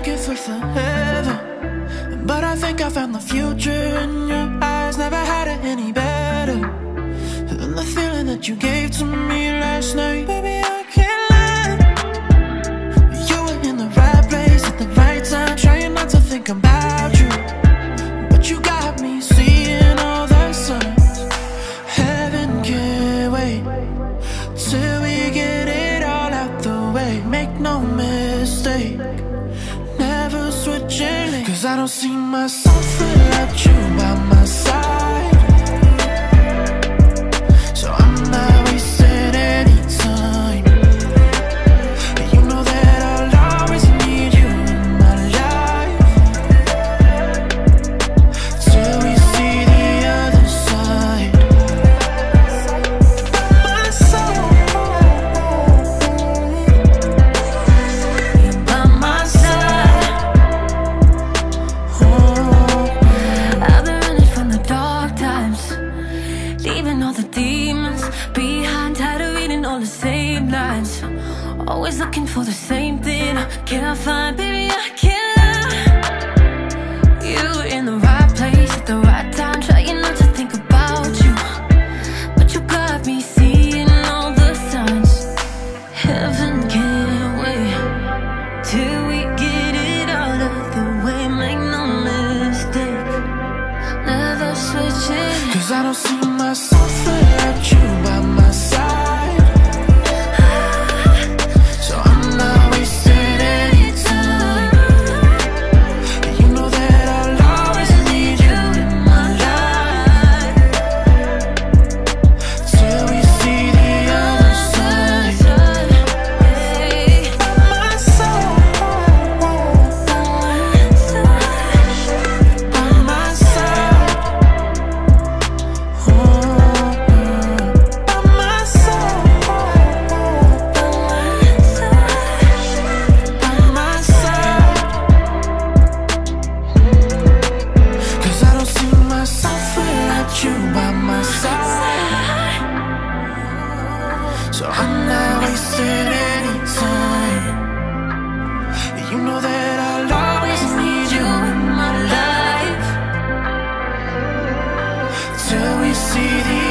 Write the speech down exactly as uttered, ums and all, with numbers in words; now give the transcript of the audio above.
looking for forever, but I think I found the future in your eyes. Never had it any better than the feeling that you gave to me last night. Baby, I can't lie, you were in the right place at the right time. Trying not to think about you, but you got me seeing all the signs. Heaven can't wait till we get it all out the way. Make no mistake, never switching lanes, 'cause I don't see myself without you by my side. So I'm not wasting any time. You know that I'll always need you in my life, till we see the other side. My side, You're by my side. Oh, I've been running from the dark times, leaving all the demons behind, tired of reading all the same lines, always looking for the same thing I can't find. Baby, I can't lie, you were in the right place at the right time. Trying not to think about you, but you got me seeing all the signs. Heaven can't wait till we get it out of the way. Make no mistake, never switching. 'cause I don't see myself without you by my side. So I'm not wasting any time. You know that I'll always need you in my life, till we see the other side. My side, by my side. Oh, by my side, by my side. 'Cause I don't see myself without you by my side. So I'm not wasting any time. You know that I'll always need you in my life, till we see the